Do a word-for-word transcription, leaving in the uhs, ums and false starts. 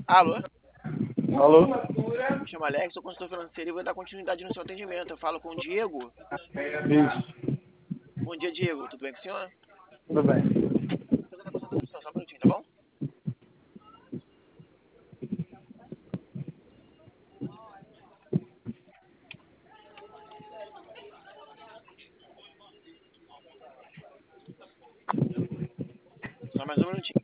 Alô? Alô? Me chamo Alex, sou consultor financeiro e vou dar continuidade no seu atendimento. Eu falo com o Diego. Isso, Bom dia, Diego. Tudo bem com o senhor? tudo bem. Fazendo a consulta do senhor, só um minutinho, tá bom? Só mais um minutinho.